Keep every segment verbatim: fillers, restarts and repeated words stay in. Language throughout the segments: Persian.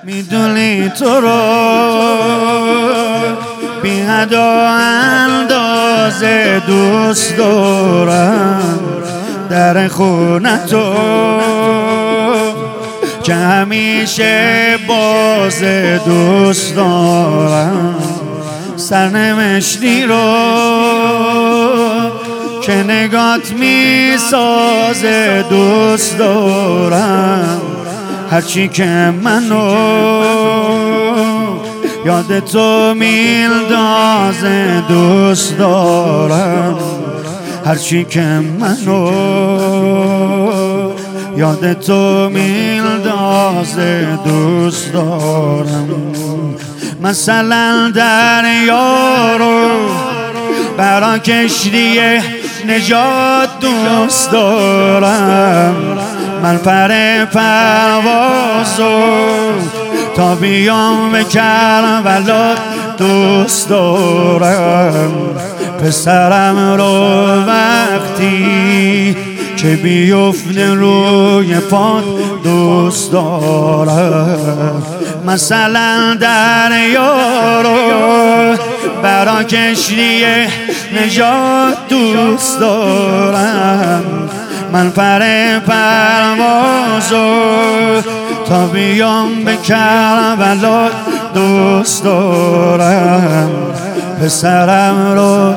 میدونی تو رو بی حد و اندازه دوست دارم، در خونه تو که همیشه باز دوست دارم، سرنوشتی رو که نگات میسازه دوست دارم، هرچی که منو یاد تو میندازه دوست دارم، هرچی که منو یاد تو میندازه دوست دارم. مثلا دریا رو برا کشتی نجات دوست دارم، من پر پروازو تا بیام به کربلا دوست دارم، پسرم رو وقتی که بیفته روی پات دوست دارم. مثلا دریا رو برا کشتی نجات دوست دارم، من پر پروازو تا بیام به کربلا دوست دارم، پسرم رو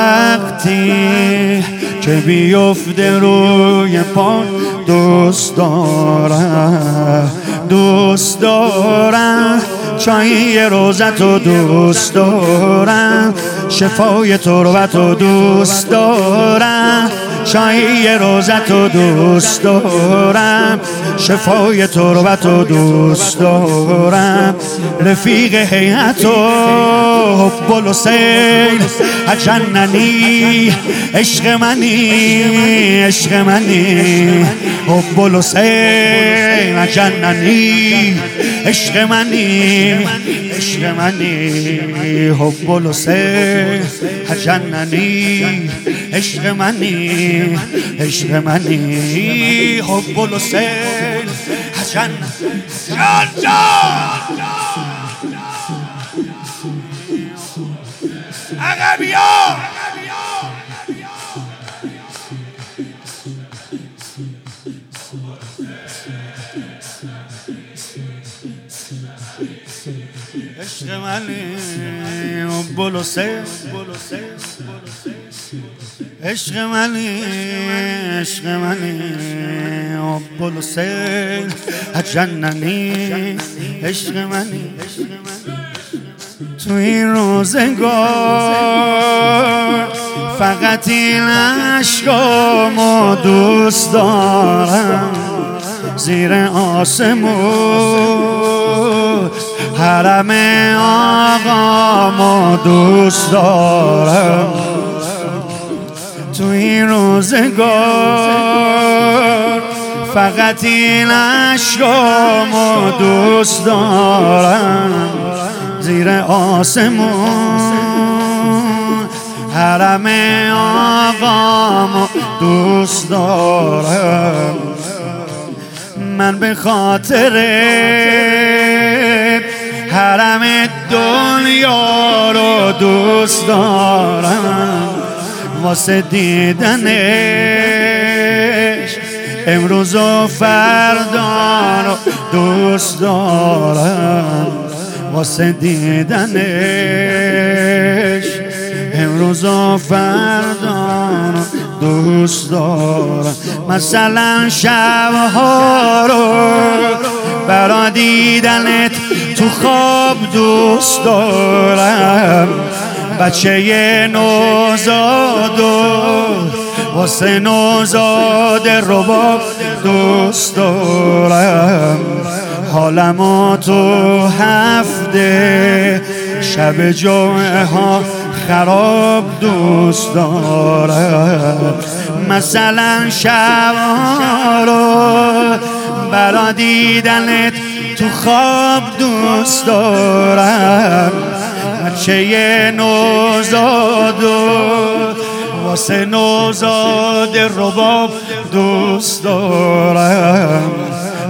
وقتی که بیفته روی پا دوست دارم. دوست دارم چای روزت رو دوست دارم، شفای تربت رو دوست دارم، چای روزت رو دوست دارم، شفای تربت رو دوست دارم، رفیق هیئت و حب الحسین جننی، عشق منی عشق منی حب الحسین جننی، عشق منی عشق منی حب الحسین جننی، عشق منی عشق منی حب الحسین جننی. جان جان عقبیا عشق منی حب الحسین، عشق منی عشق منی حب الحسین جننی، عشق منی تو این روزگار فقط این عشقامو دوست دارم، زیر آسمون حرم آقامو دوست دارم، تو این روزگار فقط این عشقامو دوست دارم، زیر آسمون حرم آقامو دوست دارم، من به خاطر حرم دنیا رو دوست دارم، واسه دیدنش امروز و فردا رو دوست دارم، واسه دیدنش امروز و فردا رو دوست دارم. مثلا شبها رو برا دیدنت تو خواب دوست دارم، بچه نوزاد و واسه نوزاد رباب دوست دارم، حالمو تو هفته شب جمعه ها خراب دوست دارم، مثلا شبها رو برا دیدنت تو خواب دوست دارم، بچه نوزاد و واسه نوزاد رباب دوست دارم،